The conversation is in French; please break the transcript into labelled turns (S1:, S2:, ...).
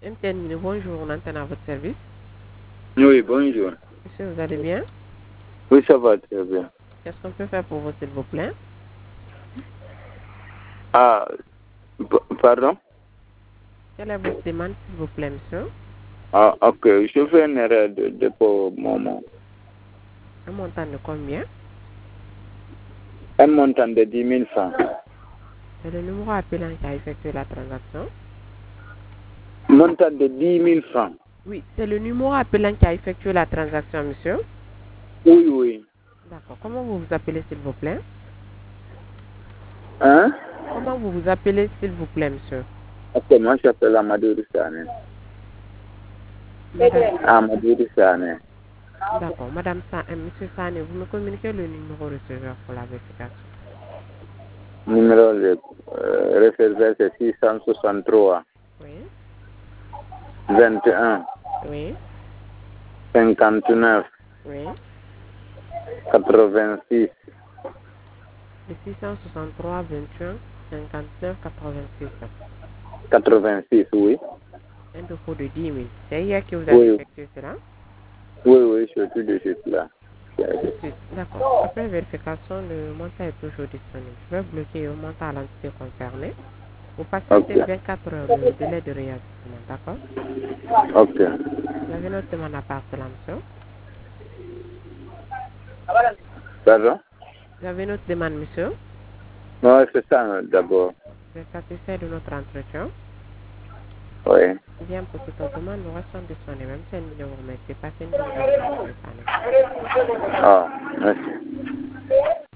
S1: MTN, bonjour, on entend à votre service.
S2: Oui, bonjour.
S1: Monsieur, vous allez bien?
S2: Oui, ça va très bien.
S1: Qu'est-ce qu'on peut faire pour vous, s'il vous plaît?
S2: Ah, pardon?
S1: Quelle est votre demande, s'il vous plaît, monsieur?
S2: Ah, ok. Je fais une erreur de dépôt moment.
S1: Un montant de combien?
S2: Un montant de 10 000 francs.
S1: C'est le numéro appelant qui a effectué la transaction?
S2: Montant de 10 000 francs.
S1: Oui, c'est le numéro appelant qui a effectué la transaction, monsieur.
S2: Oui, oui.
S1: D'accord. Comment vous vous appelez, s'il vous plaît?
S2: Hein?
S1: Comment vous vous appelez, s'il vous plaît, monsieur?
S2: Ok, moi j'appelle Amadou Rissane.
S1: Madame...
S2: Amadou Rissane.
S1: D'accord. Madame Monsieur Sane, vous me communiquez le numéro receveur pour la vérification.
S2: Numéro de réservé c'est 663
S1: Oui.
S2: 21
S1: Oui.
S2: 59
S1: Oui.
S2: 86
S1: Le 663 21 59 86.
S2: 86, oui.
S1: Un dépôt de 10 000. C'est hier que vous avez
S2: Oui,
S1: effectué cela?
S2: oui, oui, je suis tout de suite là.
S1: Tout de suite. D'accord. Après vérification, le montant est toujours disponible. Je vais bloquer le montant à l'entité concernée. Vous patientez
S2: Ok,
S1: 24 heures le délai de réajustement. D'accord?
S2: ok.
S1: Vous avez notre demande à part cela, monsieur?
S2: Pardon?
S1: Vous avez notre demande, monsieur?
S2: Non, c'est ça d'abord.
S1: Vous êtes satisfait de notre entretien?
S2: Oui.
S1: Bien, pour toute autre demande, nous restons disponibles. Même si elle ne vous remercie, passez une bonne journée, monsieur Sané.
S2: Ah, merci.